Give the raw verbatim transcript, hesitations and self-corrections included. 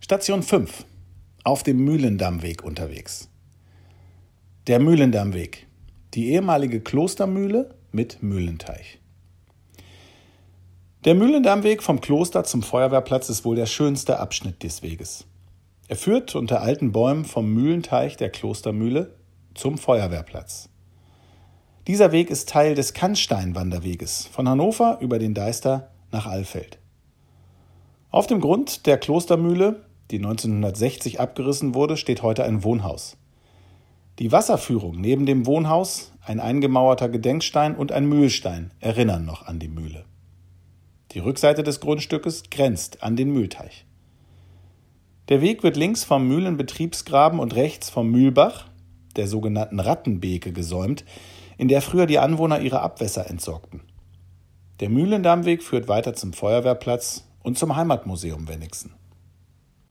Station fünf. Auf dem Mühlendammweg unterwegs. Der Mühlendammweg. Die ehemalige Klostermühle mit Mühlenteich. Der Mühlendammweg vom Kloster zum Feuerwehrplatz ist wohl der schönste Abschnitt des Weges. Er führt unter alten Bäumen vom Mühlenteich der Klostermühle zum Feuerwehrplatz. Dieser Weg ist Teil des Kannstein-Wanderweges von Hannover über den Deister nach Alfeld. Auf dem Grund der Klostermühle, die neunzehnhundertsechzig abgerissen wurde, steht heute ein Wohnhaus. Die Wasserführung neben dem Wohnhaus, ein eingemauerter Gedenkstein und ein Mühlstein erinnern noch an die Mühle. Die Rückseite des Grundstückes grenzt an den Mühlteich. Der Weg wird links vom Mühlenbetriebsgraben und rechts vom Mühlbach, der sogenannten Rattenbeke, gesäumt, in der früher die Anwohner ihre Abwässer entsorgten. Der Mühlendammweg führt weiter zum Feuerwehrplatz und zum Heimatmuseum Wenigsen.